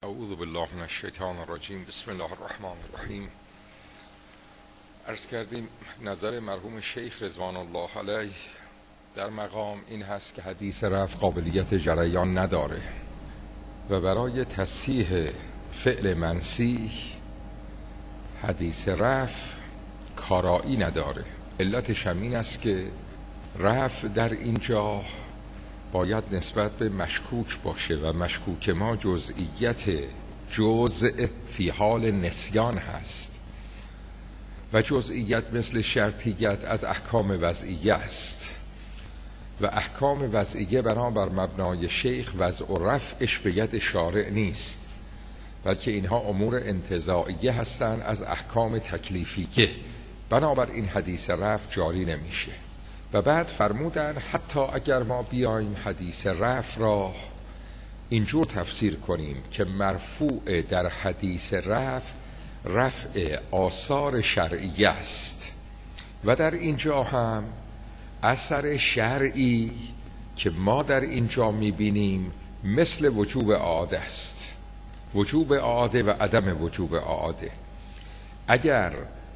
اعوذ بالله من الشیطان الرجیم. بسم الله الرحمن الرحیم. عرض کردیم نظر مرحوم شیخ رضوان الله علیه در مقام این هست که حدیث رفع قابلیت جریان نداره و برای تصحیح فعل منسی حدیث رفع کارایی نداره. علتش همین است که رفع در اینجا باید نسبت به مشکوک باشه و مشکوک ما جزئیت جزء فی حال نسیان هست و جزئیت مثل شرطیت از احکام وضعیه است و احکام وضعیه بنابر مبنای شیخ وضع و رفعش به ید شارع نیست، بلکه اینها امور انتزاعیه هستند از احکام تکلیفیه، بنابر این حدیث رفع جاری نمیشه. و بعد فرمودن حتی اگر ما بیایم حدیث رفع را اینجور تفسیر کنیم که مرفوع در حدیث رفع آثار شرعیه است و در اینجا هم اثر شرعی که ما در اینجا میبینیم مثل وجوب عاده است، وجوب عاده و عدم وجوب عاده. اگر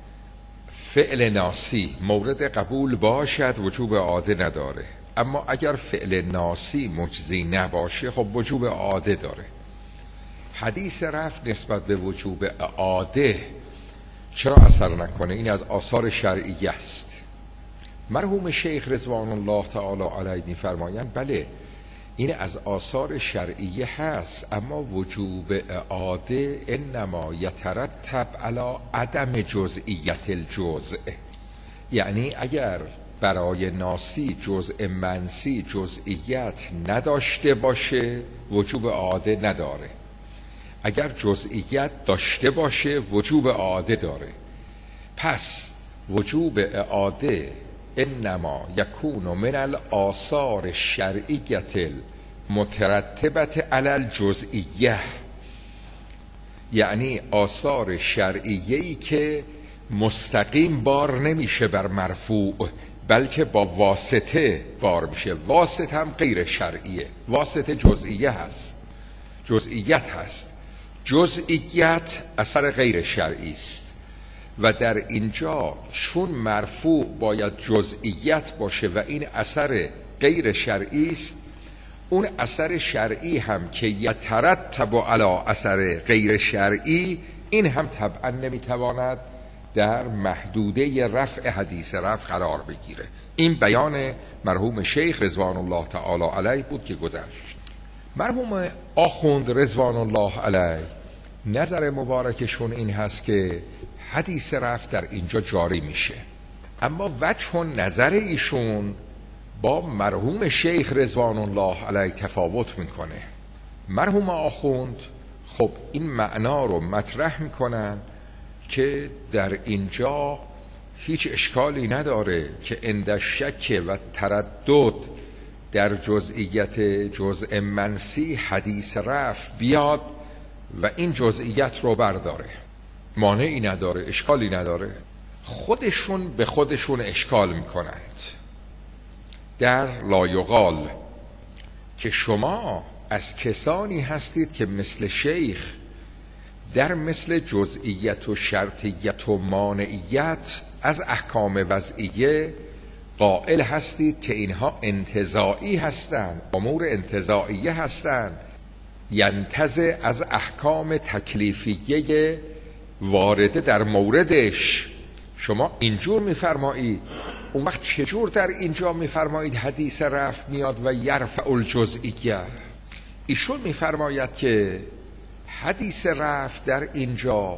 فعل ناسی مورد قبول باشد وجوب عاده نداره، اما اگر فعل ناسی مجزی نباشه خب وجوب عاده داره. حدیث رفع نسبت به وجوب عاده چرا اثر نکنه؟ این از آثار شرعیه است. مرحوم شیخ رضوان الله تعالی علیه می‌فرمایند بله این از آثار شرعیه هست، اما وجوب عاده انما یترتب علی عدم جزئیت الجزء، یعنی اگر برای ناسی جزء منسی جزئیت نداشته باشه وجوب عاده نداره، اگر جزئیت داشته باشه وجوب عاده داره. پس وجوب عاده انما یکون من الآثار الشرعیة المترتبة علی الجزئیه، یعنی آثار شرعیه‌ای که مستقیم بار نمیشه بر مرفوع بلکه با واسطه بار میشه. واسطه هم غیر شرعیه، واسطه جزئیه هست، جزئیت هست، جزئیت اثر غیر شرعی است و در اینجا چون مرفوع باید جزئیت باشه و این اثر غیر شرعی است، اون اثر شرعی هم که یترتب علی اثر غیر شرعی این هم طبعا نمیتواند در محدوده رفع حدیث رفع قرار بگیره. این بیان مرحوم شیخ رضوان الله تعالی علیه بود که گذشت. مرحوم آخوند رضوان الله علیه نظر مبارکشون این هست که حدیث رفع در اینجا جاری میشه، اما وجه نظر ایشون با مرحوم شیخ رضوان الله علیه تفاوت میکنه. مرحوم آخوند خب این معنا رو مطرح میکنن که در اینجا هیچ اشکالی نداره که عند شک و تردد در جزئیت جزء منسی حدیث رفع بیاد و این جزئیت رو برداره، مانعی نداره، اشکالی نداره. خودشون به خودشون اشکال میکنند در لایقال که شما از کسانی هستید که مثل شیخ در مثل جزئیت و شرطیت و مانعیت از احکام وضعیه قائل هستید که اینها انتزاعی هستند، امور انتزاعیه هستند، ینتزع از احکام تکلیفیه وارده در موردش. شما اینجور میفرمایید، اون وقت چجور در اینجا میفرمایید حدیث رفع میاد و یرفع الجزئیه؟ ایشون میفرماید که حدیث رفع در اینجا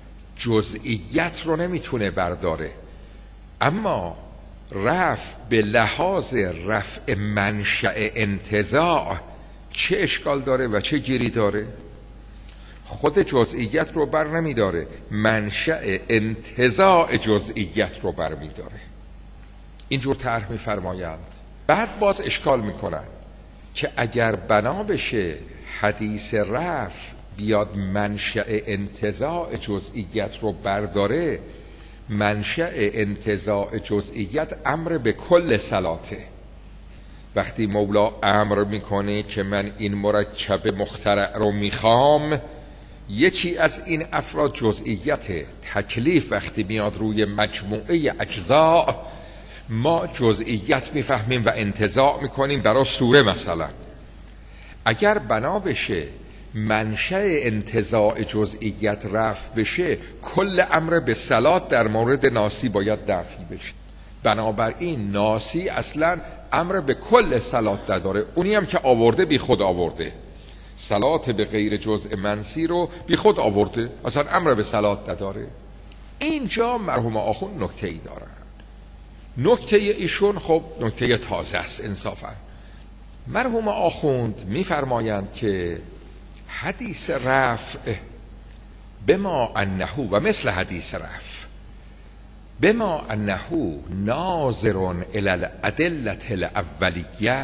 جزئیت رو نمیتونه برداره، اما رفع به لحاظ رفع منشأ انتزاع چه اشکال داره و چه گیری داره؟ خود جزئیت رو بر نمیداره، منشأ انتزاع جزئیت رو بر میداره. اینجور طرح میفرمایند. بعد باز اشکال میکنن که اگر بنا بشه حدیث رفع بیاد منشأ انتزاع جزئیت رو برداره، منشأ انتزاع جزئیت امر به کل صلاته وقتی مولا امر میکنه که من این مرکب مخترع رو میخوام، یکی از این افراد جزئیت تکلیف وقتی میاد روی مجموعه اجزاء، ما جزئیت میفهمیم و انتزاع میکنیم برای سوره. مثلا اگر بنا بشه منشأ انتزاع جزئیت رفع بشه، کل امر به صلات در مورد ناسی باید دفع بشه. بنابراین ناسی اصلا امر به کل صلات نداره، اونی هم که آورده بی خود آورده، صلات به غیر جزء منسی رو بی خود آورده، اصلا امر به صلات نداره. اینجا مرحوم آخوند نکته ای دارن. نکته ایشون خب نکته تازه است انصافا. مرحوم آخوند میفرمایند که حدیث رفع بما انه، و مثل حدیث رفع بما انه ناظر الی الادله الاولیه،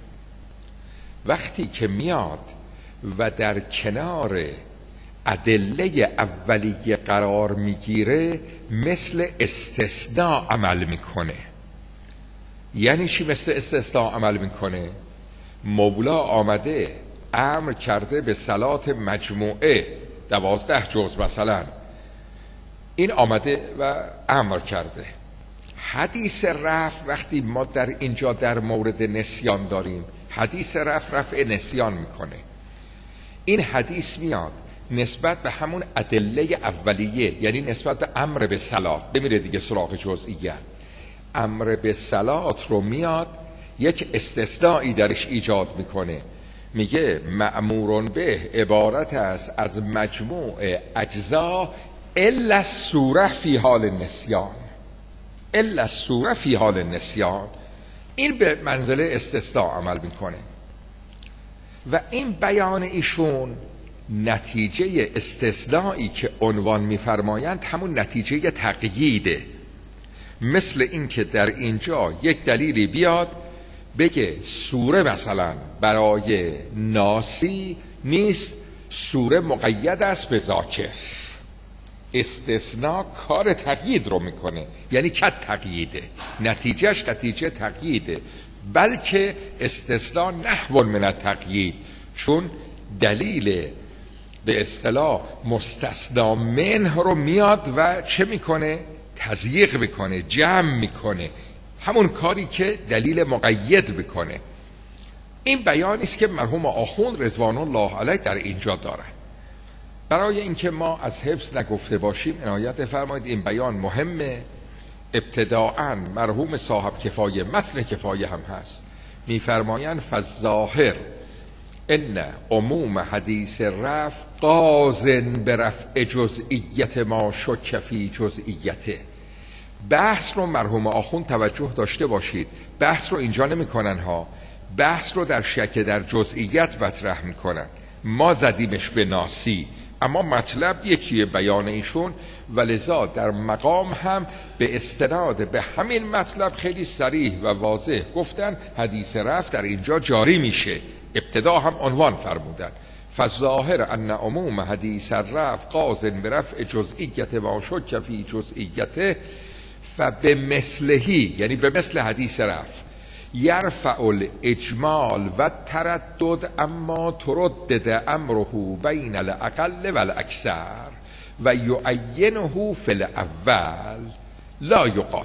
وقتی که میاد و در کنار ادله اولیه قرار میگیره مثل استثناء عمل میکنه. یعنی چی مثل استثناء عمل میکنه؟ مولا آمده امر کرده به صلات مجموعه 12 جز مثلا، این آمده و امر کرده. حدیث رفع وقتی ما در اینجا در مورد نسیان داریم، حدیث رفع نسیان میکنه. این حدیث میاد نسبت به همون ادله اولیه، یعنی نسبت به امر به صلات، بمیره دیگه سراغ جزئیات. امر به صلات رو میاد یک استثنایی درش ایجاد میکنه، میگه مأمورون به عبارت است از مجموع اجزا الا الصوره فی حال نسیان. الا الصوره فی حال نسیان، این به منزله استثناء عمل میکنه. و این بیان ایشون نتیجه استثنایی که عنوان میفرمایند همون نتیجه تقییده. مثل این که در اینجا یک دلیلی بیاد بگه سوره مثلا برای ناسی نیست، سوره مقید است به ذاکر. استثناء کار تقیید رو میکنه، یعنی کد تقییده، نتیجهش نتیجه تقییده، بلکه استثناء نحو من التقیید، چون دلیل به اصطلاح مستثنا منه رو میاد و چه میکنه؟ تضییق میکنه، جمع میکنه، همون کاری که دلیل مقید میکنه. این بیانی است که مرحوم آخوند رضوان الله علیه در اینجا دارن. برای اینکه ما از حفظ نگفته باشیم عنایت فرمایید، این بیان مهمه. ابتداءً مرحوم صاحب کفایه، متن کفایه هم هست، میفرمایند فالظاهر ان عموم حدیث رفع قاضٍ برفع جزئیت ما شک فی جزئیته. بحث رو مرحوم آخوند توجه داشته باشید، بحث رو اینجا نمی کنن ها، بحث رو در شک در جزئیت مطرح میکنن. ما زدیمش به ناسی، اما مطلب یکیه بیان ایشون، ولذا در مقام هم به استناد به همین مطلب خیلی صریح و واضح گفتن حدیث رفع در اینجا جاری میشه. ابتدا هم عنوان فرمودن فالظاهر ان عموم حدیث الرفع قاضٍ برفع جزئیت ما شک فی جزئیته فبمثلهی، یعنی به مثل حدیث رفع یرفع الاجمال و تردد اما تردد امره بین الاقل و الاکثر و یعینه فی الاول لا یقال.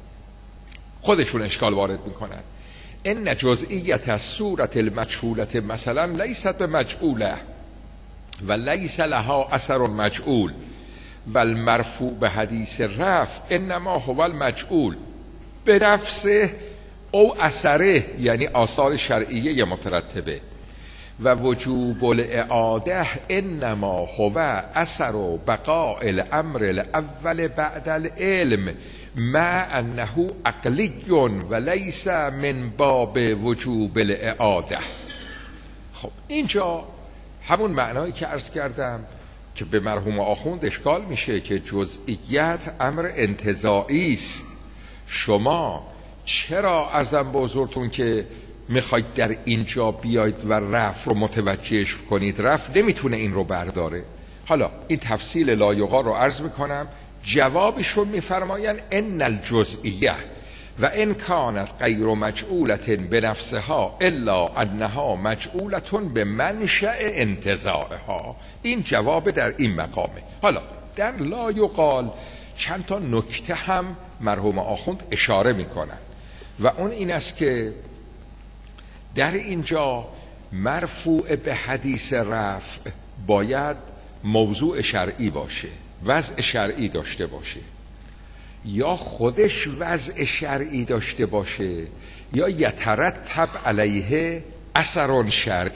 خودشون اشکال وارد میکنن. ان جزئیت الصورت المجهولة مثلا لیست بمجعوله و لیس لها اثر مجعول و المرفوع به حدیث رفع انما هو المجعول به نفسه او اثره، یعنی آثار شرعیه مترتبه، و وجوب الاعاده انما هو اثر بقاء الامر الاول بعد العلم مع انه عقلی و لیس من باب وجوب الاعاده. خب اینجا همون معنایی که عرض کردم که به مرحوم آخوند اشکال میشه که جزئیت امر انتزاعی است. شما چرا عرضم به حضورتون که میخواید در اینجا بیاید و رفع رو متوجهش کنید؟ رفع نمیتونه این رو برداره. حالا این تفصیل لایقا رو عرض میکنم. جوابشون میفرماین ان الجزئیه و ان کانت غیر مجعولت بنفسها الا انها مجعولت به منشأ انتزاعها. این جواب در این مقامه. حالا در لا یقال چند تا نکته هم مرحوم آخوند اشاره میکنن و اون این است که در اینجا مرفوع به حدیث رفع باید موضوع شرعی باشه، وضع شرعی داشته باشه، یا خودش وضع شرعی داشته باشه یا یترتب علیه اثر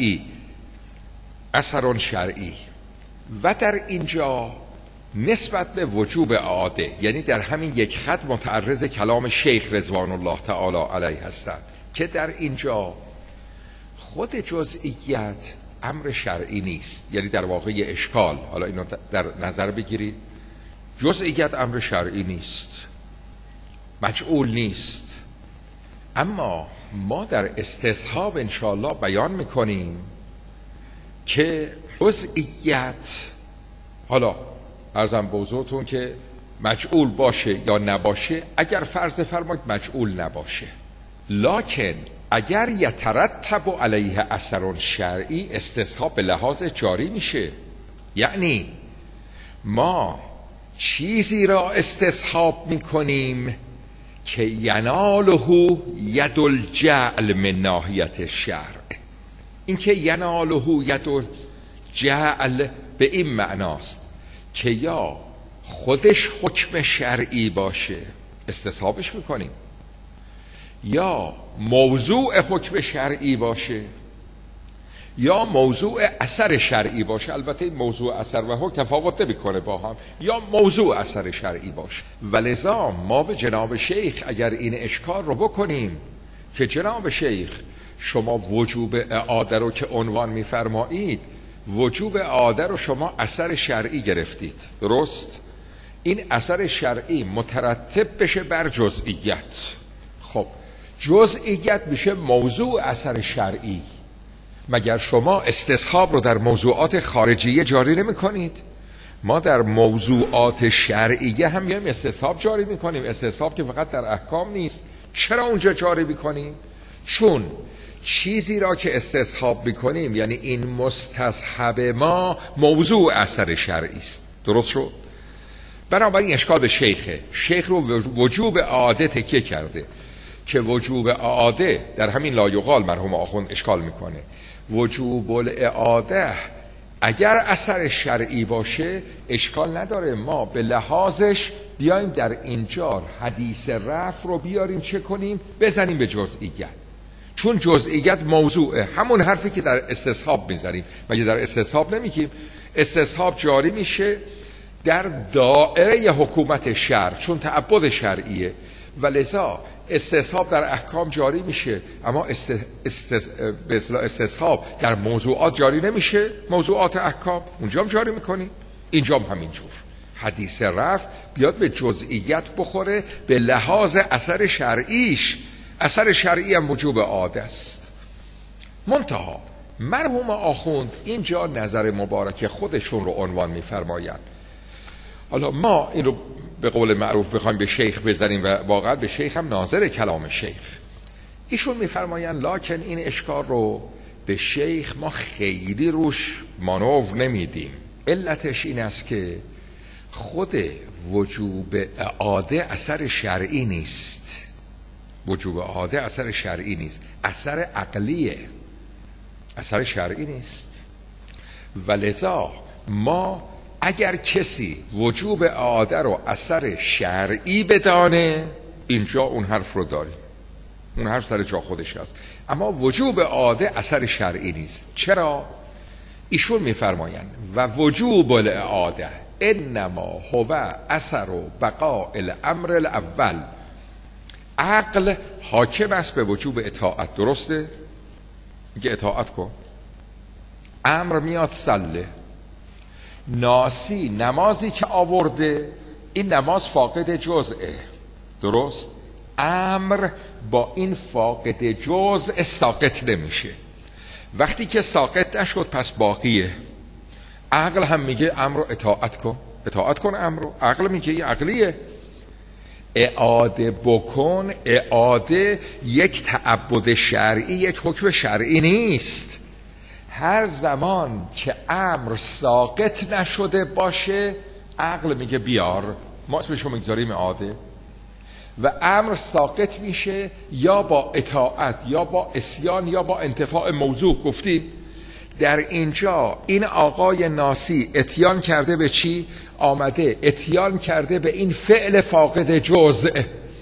شرعی. و در اینجا نسبت به وجوب اعاده، یعنی در همین یک خط متعرض کلام شیخ رضوان الله تعالی علیه هستند که در اینجا خود جزئیت امر شرعی نیست، یعنی در واقع اشکال. حالا اینو در نظر بگیرید، جزئیت امر شرعی نیست، مجعول نیست، اما ما در استصحاب انشاءالله بیان میکنیم که جزئیت، حالا عرضم به حضورتون که مجعول باشه یا نباشه، اگر فرض فرمایید مجعول نباشه، لکن اگر یترتب علیه اثر شرعی استصحاب به لحاظ جاری میشه. یعنی ما چیزی را استصحاب میکنیم که یناله ید الجعل من ناحیت شرع. این که یناله ید الجعل به این معناست که یا خودش حکم شرعی باشه استصحابش میکنیم، یا موضوع حکم شرعی باشه، یا موضوع اثر شرعی باشه. البته این موضوع اثر و حکم تفاوت نمیکنه با هم، یا موضوع اثر شرعی باشه. ولذا ما به جناب شیخ اگر این اشکال رو بکنیم که جناب شیخ شما وجوب اعاده رو که عنوان میفرمایید، وجوب اعاده رو شما اثر شرعی گرفتید، درست؟ این اثر شرعی مترتب بشه بر جزئیت. خب جزئیت میشه موضوع اثر شرعی. مگر شما استصحاب رو در موضوعات خارجیه جاری نمی کنید؟ ما در موضوعات شرعیه هم میایم استصحاب جاری میکنیم. استصحاب که فقط در احکام نیست. چرا اونجا جاری میکنیم؟ چون چیزی را که استصحاب میکنیم، یعنی این مستصحب ما موضوع اثر شرعی است. درست شد؟ بنابراین اشکال به شیخه. شیخ رو وجوب اعاده تکیه کرده که وجوب اعاده در همین لا یقال مرحوم آخوند اشکال میکنه. وجوب الاعاده اگر اثر شرعی باشه اشکال نداره، ما به لحاظش بیایم در اینجا حدیث رفع رو بیاریم چه کنیم؟ بزنیم به جزئیت. چون جزئیت موضوعه، همون حرفی که در استصحاب میزنیم. مگه در استصحاب نمیگیم استصحاب جاری میشه در دائره حکومت شرع، چون تعبد شرعیه، ولذا استصحاب در احکام جاری میشه، اما استصحاب در موضوعات جاری نمیشه. موضوعات احکام اونجا هم جاری میکنیم، اینجا هم همینجور. حدیث رفع بیاد به جزئیت بخوره به لحاظ اثر شرعیش. اثر شرعی هم وجوب عاده است. منتها مرحوم آخوند اینجا نظر مبارک خودشون رو عنوان میفرمایند. حالا ما این رو به قول معروف بخوایم به شیخ بزنیم و واقعا به شیخ هم ناظر کلام شیخ، ایشون میفرمایند لکن این اشکال رو به شیخ ما خیلی روش مانور نمیدیم. علتش این است که خود وجوب اعاده اثر شرعی نیست. وجوب اعاده اثر شرعی نیست، اثر عقلیه، اثر شرعی نیست. ولذا ما اگر کسی وجوب اعاده رو اثر شرعی بدانه، اینجا اون حرف رو داریم، اون حرف سر جا خودش هست. اما وجوب اعاده اثر شرعی نیست. چرا؟ ایشون میفرمایند و وجوب الاعاده انما هو اثر بقاء الامر الاول. عقل حاکم است به وجوب اطاعت، درسته؟ میگه اطاعت کن. امر میاد صله، ناسی نمازی که آورده این نماز فاقد جزئه، درست؟ امر با این فاقد جزء ساقط نمیشه. وقتی که ساقط نشد پس باقیه. عقل هم میگه امر رو اطاعت کن، اطاعت کن امر رو. عقل میگه این عقلیه. اعاده بکن، اعاده یک تعبد شرعی، یک حکم شرعی نیست. هر زمان که امر ساقط نشده باشه عقل میگه بیار، ما اسمشو میگذاریم اعاده، و امر ساقط میشه یا با اطاعت یا با عصیان یا با انتفاع موضوع. گفتیم در اینجا این آقای ناسی اتیان کرده به چی؟ آمده اتیان کرده به این فعل فاقد جزء.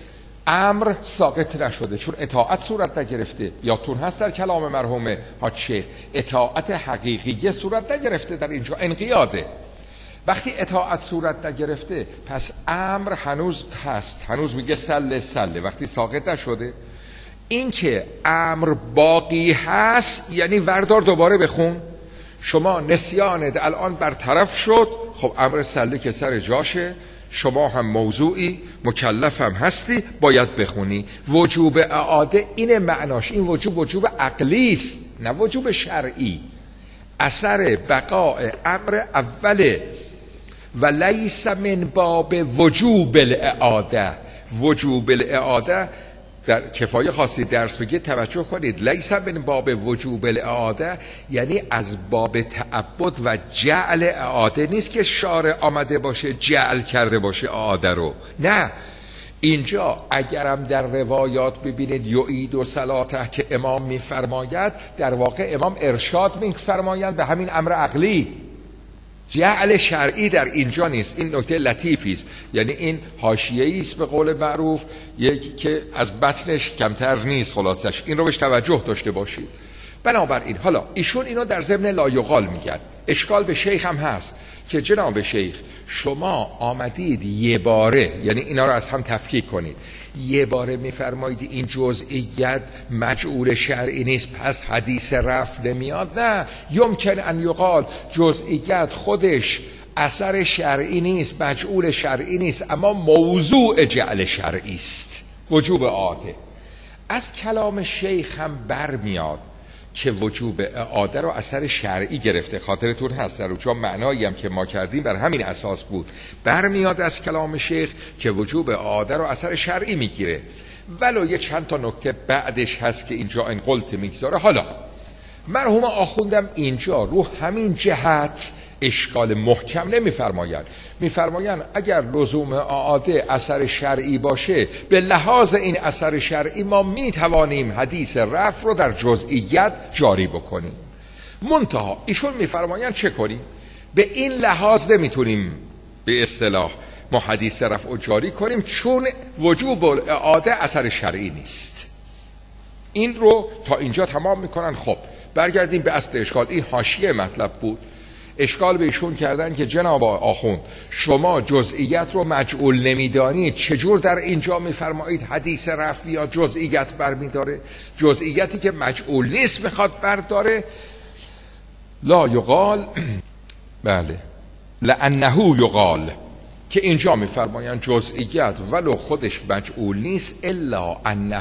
امر ساقط نشده چون اطاعت صورت نگرفته. یادتون هست در کلام مرحوم حاج شیخ اطاعت حقیقیه صورت نگرفته، در اینجا انقیاده. وقتی اطاعت صورت نگرفته پس امر هنوز هست، هنوز میگه سله سله. وقتی ساقط نشده، این که امر باقی هست یعنی وردار دوباره بخون. شما نسیانت الان برطرف شد، خب امر سله که سر جاشه، شما هم موضوعی مکلف هم هستی، باید بخونی. وجوب اعاده این معناش، این وجوب عقلی است نه وجوب شرعی. اثر بقاء امر اوله و لیس من باب وجوب الاعاده. وجوب الاعاده در کفایه خواستید درس بگید توجه کنید، لیس من باب وجوب الاعاده یعنی از باب تعبد و جعل اعاده نیست که شارع آمده باشه جعل کرده باشه اعاده رو، نه. اینجا اگرم در روایات ببینید یعید و صلاته که امام میفرماید، در واقع امام ارشاد میفرماید به همین امر عقلی، جعل شرعی در اینجا نیست. این نکته لطیفی است، یعنی این حاشیه‌ای است به قول معروف، یکی که از بطنش کمتر نیست. خلاصش این رو بهش توجه داشته باشید. بنابراین حالا ایشون اینو در ضمن لایقال میگن. اشکال به شیخ هم هست که جناب شیخ شما آمدید یه باره، یعنی اینا رو از هم تفکیک کنید، یه باره میفرمایید این جزئیت مجعول شرعی نیست پس حدیث رفع نمیاد. نه، یمکن ان یقال جزئیت خودش اثر شرعی نیست، مجعول شرعی نیست، اما موضوع جعل شرعی است، وجوب اعاده. از کلام شیخ هم برمیاد که وجوب اعاده رو اثر شرعی گرفته. خاطرتون هست در اونجا معنایی هم که ما کردیم بر همین اساس بود. برمیاد از کلام شیخ که وجوب اعاده رو اثر شرعی میگیره، ولو یه چند تا نکته بعدش هست که اینجا این قلت میگذاره. حالا مرحوم آخوندم اینجا رو همین جهت اشکال محکم نمیفرمایند، میفرمایند اگر لزوم اعاده اثر شرعی باشه، به لحاظ این اثر شرعی ما میتوانیم حدیث رفع رو در جزئیات جاری بکنیم. منتها ایشون میفرمایند چه کنیم؟ به این لحاظ نمیتونیم به اصطلاح ما حدیث رفع رو جاری کنیم چون وجوب اعاده اثر شرعی نیست. این رو تا اینجا تمام میکنن. خب برگردیم به اصل اشکال. این حاشیه مطلب بود. اشکال به ایشون کردن که جناب آخوند شما جزئیات رو مجعول نمیدانید، چجور در اینجا میفرمایید حدیث رفع یا جزئیات برمیداره؟ جزئیاتی که مجعول نیست میخواد برداره. لا یقال بله لانه یقال، که اینجا میفرمایند جزئیات ولو خودش مجعول نیست الا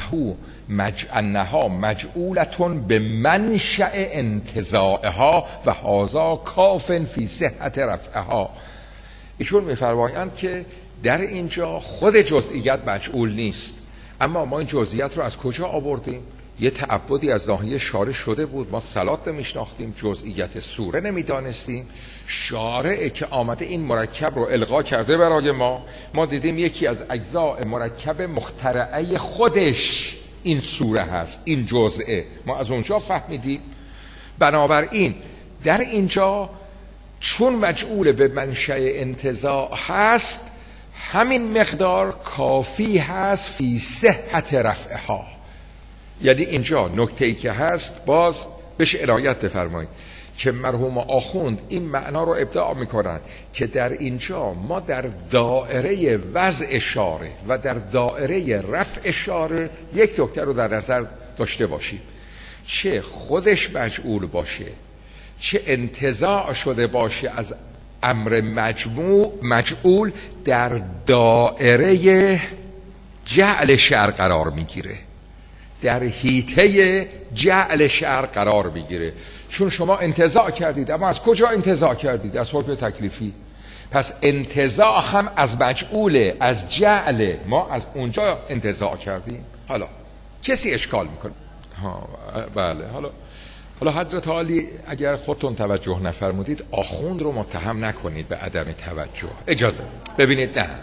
انها مجعولتون به منشأ انتزاعها و هذا کاف فی صحت رفعها. ایشون میفرمایند که در اینجا خود جزئیات مجعول نیست، اما ما این جزئیات رو از کجا آوردیم؟ یه تعبدی از ناحیه شارع شده بود، ما صلات نمیشناختیم، جزئیات سوره نمیدانستیم. شارع که آمده این مرکب رو القا کرده برای ما دیدیم یکی از اجزاء مرکب مخترعه خودش این سوره هست، این جزئه، ما از اونجا فهمیدیم. بنابراین در اینجا چون مجعول به منشأ انتزاع هست، همین مقدار کافی هست فی صحت رفعها. یعنی اینجا نکته‌ای که هست باز بهش عنایت بفرمایید که مرحوم آخوند این معنا رو ابداع میکنن که در اینجا ما در دائره وضع شارع و در دائره رفع شارع یک نکته رو در نظر داشته باشیم، چه خودش مجعول باشه چه انتزاع شده باشه از امر مجعول، در دائره جعل شرع قرار میگیره، در حیطه جعل شرع قرار میگیره. چون شما انتزاع کردید، اما از کجا انتزاع کردید؟ از حکم تکلیفی. پس انتزاع هم از مجعوله، از جعله، ما از اونجا انتزاع کردیم. حالا کسی اشکال میکنه بله، حالا حضرت عالی اگر خودتون توجه نفرمودید آخوند رو متهم نکنید به عدم توجه. اجازه ببینید، نه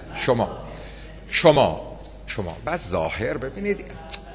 شما بس ظاهر ببینید،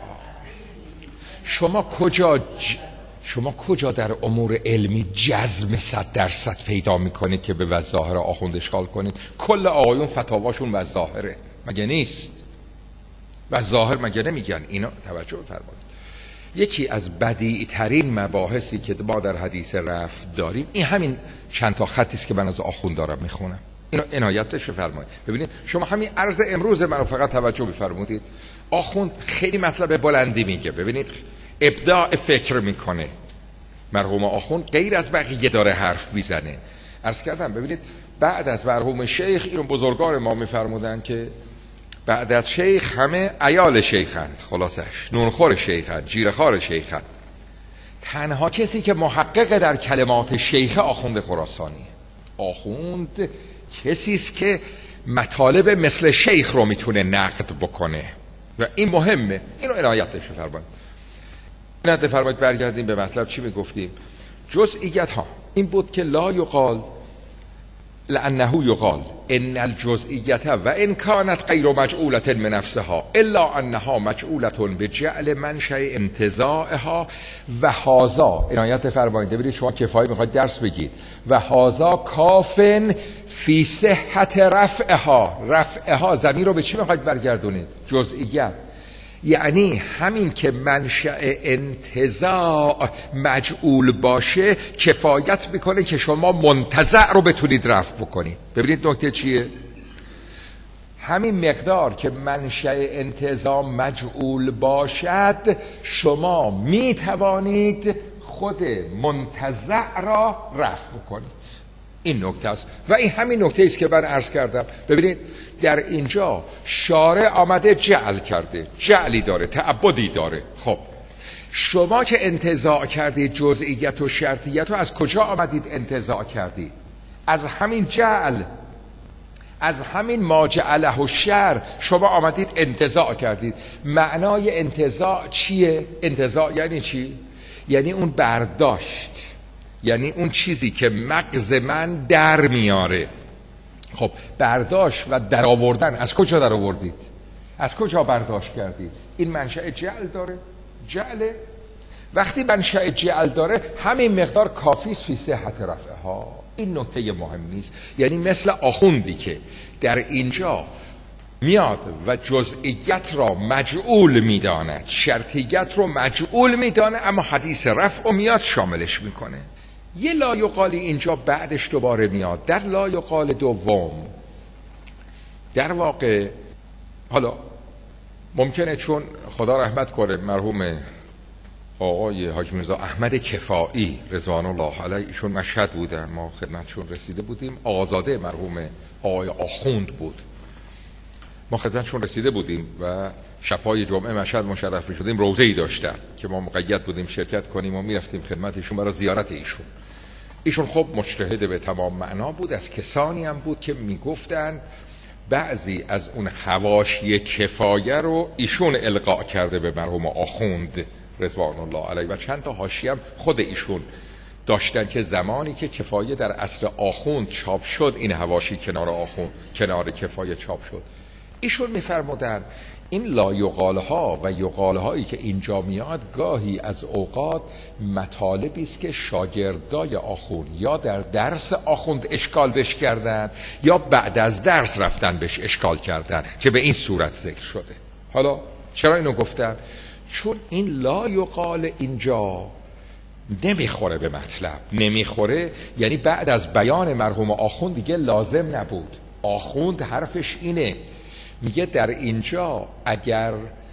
شما کجا در امور علمی جزم 100% پیدا میکنید که به وجه ظاهر آخوند اشکال کنید؟ کل آقایون فتاواشون وجه ظاهره، مگه نیست؟ وجه ظاهر مگه نمیگن؟ اینا توجه بفرمایید. یکی از بدیع ترین مباحثی که ما در حدیث رفع داریم این همین چند تا خطی است که من از آخوند دارم میخونم. اینو عنایتش بفرمایید. ببینید شما همین عرض امروز منو فقط توجه بفرمایید. آخوند خیلی مطلب بلندی میگه. ببینید ابداع فکر میکنه مرحوم آخوند، غیر از بقیه داره حرف میزنه. عرض کردم ببینید بعد از مرحوم شیخ اینو بزرگان ما میفرمودن که بعد از شیخ همه عیال شیخند، خلاصش نونخور شیخند، جیرخوار شیخند. تنها کسی که محقق در کلمات شیخ آخوند خراسانی. آخوند کسی است که مطالب مثل شیخ رو میتونه نقد بکنه و این مهمه. اینو عنایتش فرمایید. برگردیم به مطلب. چی میگفتیم؟ جزئیات ها این بود که لا یقال لانه یقال ان الجزئیت و ان كانت غیر مجعولة من نفسها الا انها مجعولة بجعل منشأ انتزاعها و هذا. عنایت فرمایید. ببینید شما کفایه میخواید درس بگید. و هذا کافن فی صحت رفعها ضمیر رو به چی میخواید برگردونید؟ جزئیات. یعنی همین که منشأ انتزاع مجعول باشه کفایت میکنه که شما منتزع رو بتونید رفع بکنید. ببینید نکته چیه؟ همین مقدار که منشأ انتزاع مجعول باشد شما میتوانید خود منتزع را رفع بکنید. این نکته است و این همین نکته است که من عرض کردم. ببینید در اینجا شارع آمده جعل کرده، جعلی داره، تعبدی داره. خب شما که انتزاع کردید جزئیت و شرطیت رو از کجا آمدید انتزاع کردید؟ از همین جعل، از همین ما جعله الشرع شما آمدید انتزاع کردید. معنای انتزاع چیه؟ انتزاع یعنی چی؟ یعنی اون برداشت، یعنی اون چیزی که مغز من در میاره. خب برداشت و در آوردن از کجا در آوردید؟ از کجا برداشت کردید؟ این منشأ جعل داره، جعله. وقتی منشأ جعل داره همین مقدار کافی است فی صحت رفعها. این نکته مهمی است. یعنی مثل آخوندی که در اینجا میاد و جزئیت را مجعول میداند، شرطیت رو مجعول میدانه، اما حدیث رفع میاد شاملش میکنه. یه لایقالی اینجا بعدش دوباره میاد در لایقال دوم. در واقع حالا ممکنه چون خدا رحمت کنه مرحوم آقای حاج میرزا احمد کفایی رضوان الله علیه ایشون مشهد بودن، ما خدمتشون رسیده بودیم. آزاده مرحوم آقای آخوند بود، ما خدمتشون رسیده بودیم و شب‌های جمعه مشهد مشرف شدیم. روضه‌ای داشتن که ما مقید بودیم شرکت کنیم و میرفتیم خدمت ایشون برای زیارت ایشون. ایشون خب مجتهد به تمام معنا بود. از کسانی هم بود که میگفتن بعضی از اون حواشی کفایه رو ایشون القا کرده به مرحوم آخوند رضوان الله علیه و چند تا حاشیه هم خود ایشون داشتن که زمانی که کفایه در عصر آخوند چاپ شد این حواشی کنار آخوند کنار کفایه چاپ شد. ایشون میفرمودن این لایقالها و یقالهایی که اینجا میاد گاهی از اوقات مطالبی است که شاگردای آخوند یا در درس آخوند اشکال بش کردن یا بعد از درس رفتن بش اشکال کردن که به این صورت ذکر شده. حالا چرا اینو گفتم؟ چون این لایقال اینجا نمیخوره به مطلب. نمیخوره یعنی بعد از بیان مرحوم آخوند دیگه لازم نبود. آخوند حرفش اینه، میگه در اینجا اگر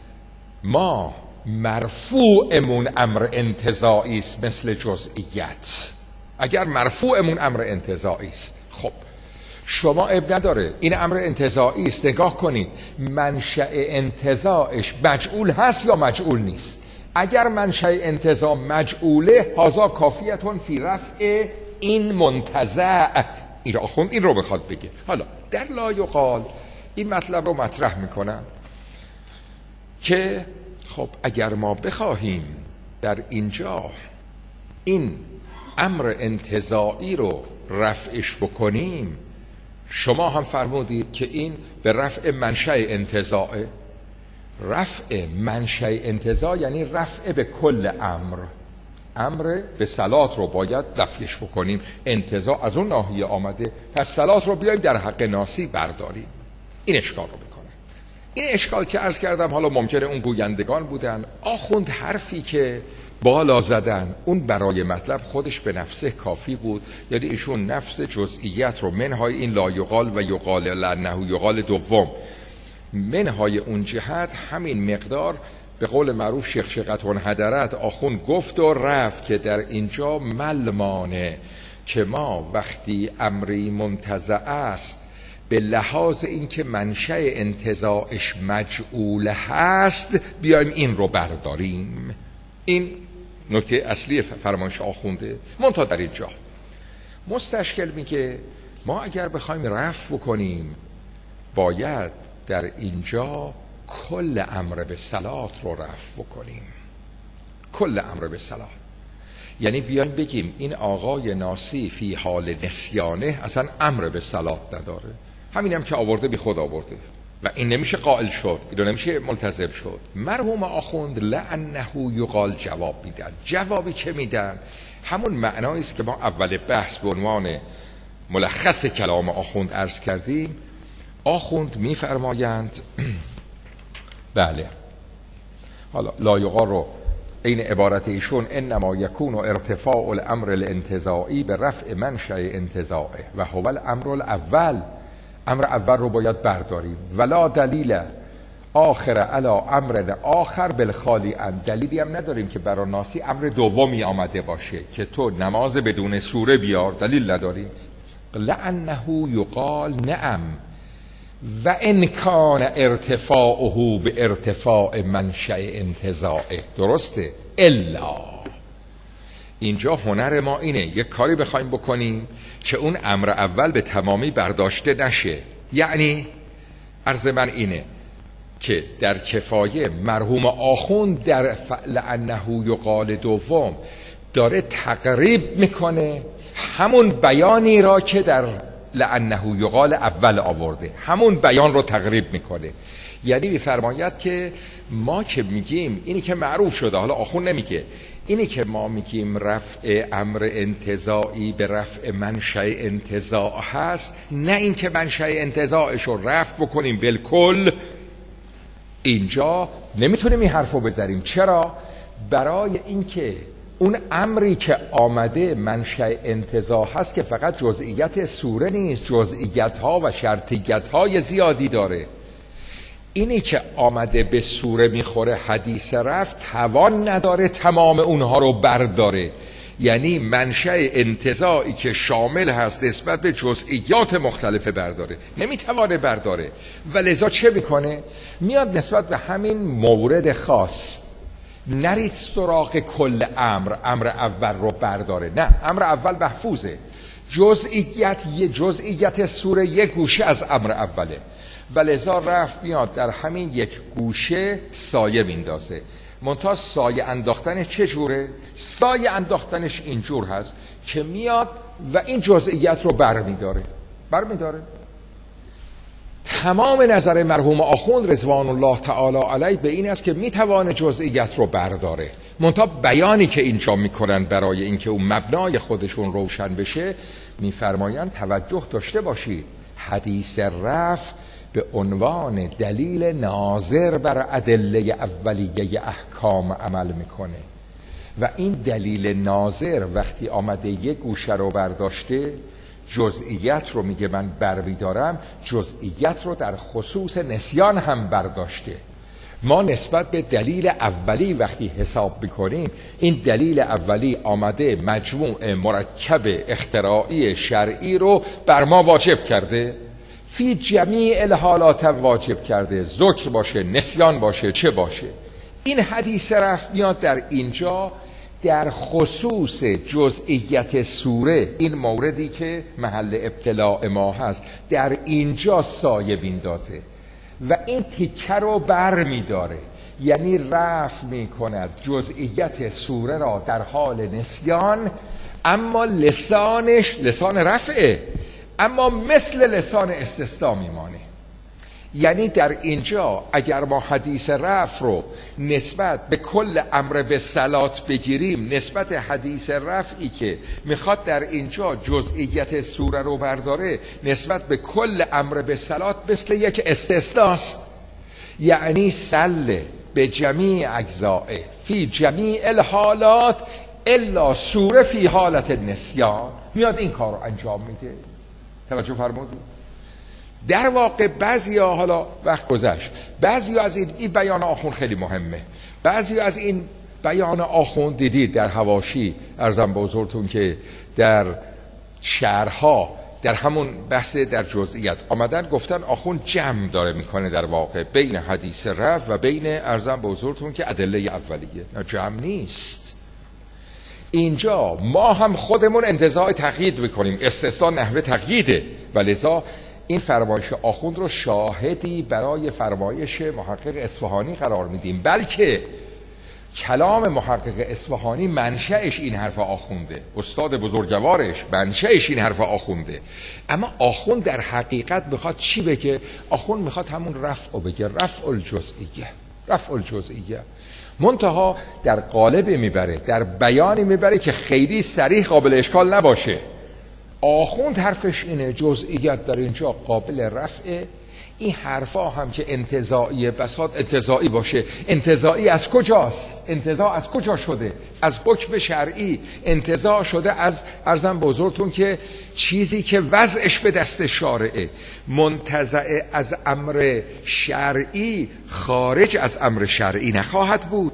ما مرفوعمون امر انتزاعی است مثل جزئیت، اگر مرفوعمون امر انتزاعی است، خب شما اب نداره این امر انتزاعی است، نگاه کنید منشأ انتزاعش مجعول هست یا مجعول نیست. اگر منشأ انتزاع مجعوله هذا کافیتون فی رفع این منتزع. این آخوند این رو بخواد بگه. حالا در لا یقال این مطلب رو مطرح میکنم که خب اگر ما بخواهیم در اینجا این امر انتزاعی رو رفعش بکنیم، شما هم فرمودید که این به رفع منشأ انتزاعه. رفع منشأ انتزاع یعنی رفع به کل امر به صلات رو باید رفعش بکنیم. انتزاع از اون ناحیه آمده، پس صلات رو بیایم در حق ناسی برداریم. این اشکال رو میکنه. این اشکال که عرض کردم حالا ممکنه اون گویندگان بودن، آخوند حرفی که بالا زدن اون برای مطلب خودش به نفسه کافی بود، یعنی ایشون نفس جزئیت رو منهای این لا یقال و یقال لانه یقال دوم، منهای اون جهت همین مقدار به قول معروف شقشقتون هدرت آخوند گفت و رفت که در اینجا ملمانه که ما وقتی امری منتزع است به لحاظ اینکه منشأ انتزاعش مجعول هست بیایم این رو برداریم. این نکته اصلی فرمایش آخونده. منتها در اینجا مستشکل میگه ما اگر بخوایم رفع بکنیم باید در اینجا کل امر به صلات رو رفع بکنیم. کل امر به صلات یعنی بیایم بگیم این آقای ناسی فی حال نسیانه اصلا امر به صلات نداره، همین هم که آورده بی خود آورده و این نمیشه قائل شد، این نمیشه ملتزم شد. مرحوم آخوند لانه یقال جواب میدن. جوابی که میدن همون معنایی است که ما اول بحث به عنوان ملخص کلام آخوند عرض کردیم. آخوند میفرمایند بله، حالا لا یقال رو این عبارت ایشون انما یکون ارتفاع الامر الانتزاعی به رفع منشأ انتزاعه و هو الامر الاول. امر اول رو باید برداریم. ولا دلیل آخر علی امر آخر بالخالی ان، دلیلی هم نداریم که برای ناسی امر دومی آمده باشه که تو نماز بدون سوره بیار، دلیل نداریم. لانه یقال نعم و ان کان ارتفاعه به ارتفاع منشأ انتزاعه، درسته، الا اینجا هنر ما اینه یک کاری بخوایم بکنیم که اون امر اول به تمامی برداشته نشه. یعنی عرض من اینه که در کفایه مرحوم آخوند در لانه یقال دوم داره تقریب میکنه همون بیانی را که در لانه یقال اول آورده، همون بیان رو تقریب میکنه. یعنی میفرماید که ما که میگیم اینی که معروف شده، حالا آخوند نمیگه، اینی که ما میگیم رفع امر انتزاعی به رفع منشأ انتزاع هست، نه این که منشأ انتزاعش رو رفع بکنیم بالکل. اینجا نمیتونیم این حرف رو بذاریم. چرا؟ برای اینکه اون امری که آمده منشأ انتزاع هست که فقط جزئیت سوره نیست، جزئیت ها و شرطیت های زیادی داره. اینی که آمده به سوره میخوره حدیث رفت توان نداره تمام اونها رو برداره. یعنی منشأ انتزاعی که شامل هست نسبت به جزئیات مختلفه برداره، نمیتوانه برداره. و لذا چه میکنه؟ میاد نسبت به همین مورد خاص نرید سراغ کل امر اول رو برداره. نه، امر اول محفوظه، جزئیت سوره یک گوشه از امر اوله و لذا رفت میاد در همین یک گوشه سایه میندازه. منتها سایه انداختنش چه جوره؟ سایه انداختنش اینجور هست که میاد و این جزئیت رو برمیداره. تمام نظر مرحوم آخوند رضوان الله تعالی علیه به این است که میتوانه جزئیت رو برداره. منتها بیانی که اینجا میکنن برای اینکه اون مبنای خودشون روشن بشه، میفرمایند توجه داشته باشید حدیث رفع به عنوان دلیل ناظر بر ادله اولیه احکام عمل میکنه و این دلیل ناظر وقتی آمده یک گوشه رو برداشته، جزئیت رو میگه من برمیدارم، جزئیت رو در خصوص نسیان هم برداشته. ما نسبت به دلیل اولی وقتی حساب میکنیم، این دلیل اولی آمده مجموع مرکب اختراعی شرعی رو بر ما واجب کرده، فی جمیع الحالات واجب کرده، ذکر باشه، نسیان باشه، چه باشه. این حدیث رفع میاد در اینجا در خصوص جزئیت سوره، این موردی که محل ابتلاع ما هست، در اینجا سایه بیندازه و این تیکه رو بر میداره، یعنی رفع میکند جزئیت سوره را در حال نسیان، اما لسانش لسان رفعه، اما مثل لسان استثنا میمانه. یعنی در اینجا اگر ما حدیث رفع رو نسبت به کل امر به صلات بگیریم، نسبت حدیث رفعی که میخواد در اینجا جزئیت سوره رو برداره نسبت به کل امر به صلات مثل یک استثناست، یعنی سل به جمیع اجزائه فی جمیع الحالات الا سوره فی حالت نسیان، میاد این کار رو انجام میده. توجه فرمودید؟ در واقع بعضیا، حالا وقت گذشت، بعضیا از این بیان آخوند خیلی مهمه، بعضیا از این بیان آخوند دیدید در حواشی، عرضم به حضورتون که در شرحها در همون بحث در جزئیات آمدن گفتن آخوند جمع داره میکنه در واقع بین حدیث رفع و بین عرضم به حضورتون که ادله اولیه. نه، جمع نیست. اینجا ما هم خودمون انتزاع تقیید بکنیم، استثنا نحوه تقییده و لذا این فرمایش آخوند رو شاهدی برای فرمایش محقق اصفهانی قرار میدیم، بلکه کلام محقق اصفهانی منشأش این حرف آخونده، استاد بزرگوارش منشأش این حرف آخونده. اما آخوند در حقیقت میخواد چی بگه؟ آخوند میخواد همون رفع بگه، رفع الجزئیه، رفع الجزئیه، منتها در قالب میبره، در بیانی میبره که خیلی صریح قابل اشکال نباشه. آخوند حرفش اینه جزئیت در اینجا قابل رفعه. این حرفا هم که انتزاعی بساط انتزاعی باشه، انتزاعی از کجاست؟ انتزاع از کجا شده؟ از حکم شرعی انتزاع شده، از عرضم به حضورتون که چیزی که وضعش به دست شارعه، منتزع از امر شرعی خارج از امر شرعی نخواهد بود.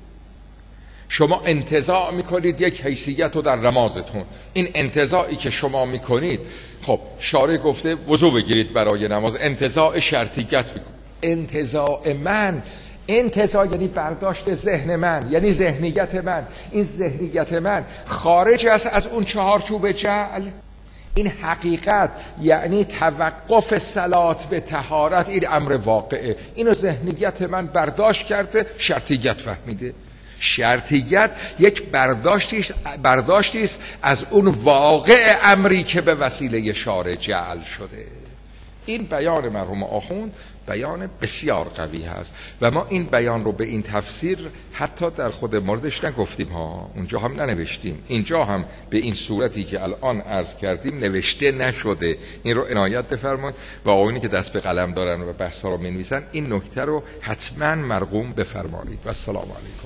شما انتزاع میکنید یک حیثیت رو در نمازتون، این انتزاعی که شما میکنید، خب شارع گفته وضو بگیرید برای نماز، انتزاع شرطیت میکن. انتزاع من، انتزاع یعنی برداشت ذهن من، یعنی ذهنیت من، این ذهنیت من خارج است از اون چهارچوب جعل. این حقیقت یعنی توقف صلات به طهارت، این امر واقعه، اینو ذهنیت من برداشت کرده، شرطیت فهمیده. شرطیت یک برداشتی است از اون واقع امری که به وسیله شارع جعل شده. این بیان مرحوم آخوند بیان بسیار قوی هست و ما این بیان رو به این تفسیر حتی در خود موردش نگفتیم ها، اونجا هم ننوشتیم، اینجا هم به این صورتی که الان عرض کردیم نوشته نشده. این رو عنایت بفرمایید و آقایونی که دست به قلم دارن و بحث ها رو می‌نویسن این نکته رو حتما مرقوم بفرمایید. و السلام علیکم.